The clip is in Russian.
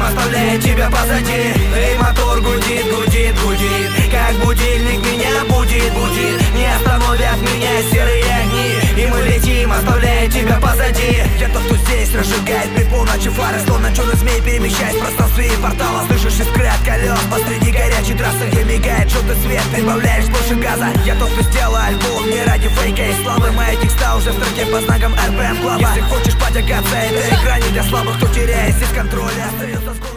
оставляет тебя позади. И мотор гудит, гудит, гудит, как будильник меня будит, будит. Не остановят меня серые огни, и мы летим, оставляя тебя позади. Я тот, кто здесь разжигает при полночи фары, словно черный змей, перемещаясь в пространстве и портала. Слышишь искры от колес посреди горячей трассы, где мигает желтый свет, прибавляешь больше газа. Я тот, кто сделал альбом не ради фейка и славы. Мои текста уже в строке по знакам RPM Club. Если хочешь потягаться этой грани для слабых, кто теряясь из контроля остается